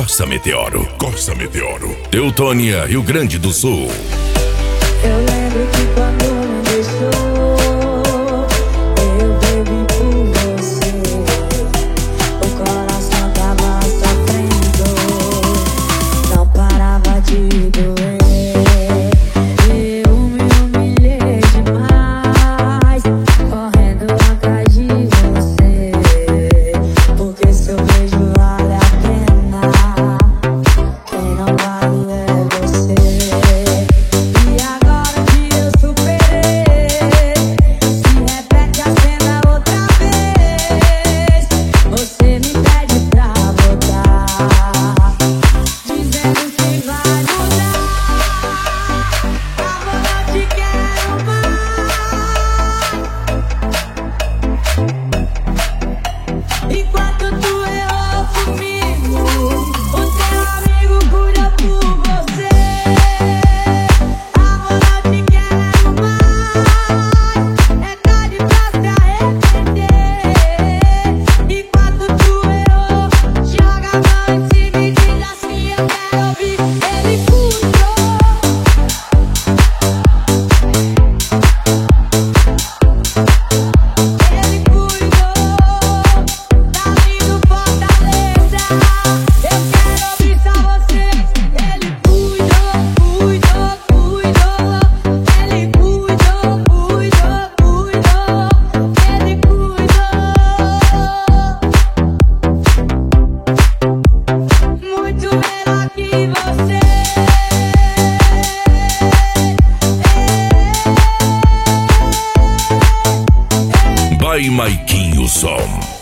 Corsa Meteoro. Corsa Meteoro. Teutônia, Rio Grande do Sul. Eu lembro que quando me deixou, eu bebi por você. O coração tava sofrendo, não parava de doer. Eu me humilhei demais, correndo atrás de você. Porque seu beijo vale a pena, quem não vale é você. Enquanto tu errou comigo, o teu amigo cuida por você. Amor, não te quero mais, é tarde pra se arrepender. Enquanto tu errou, joga a mão em cima e diz assim: eu quero ouvir. Ele cuidou, ele cuidou. By Maiquinho Som.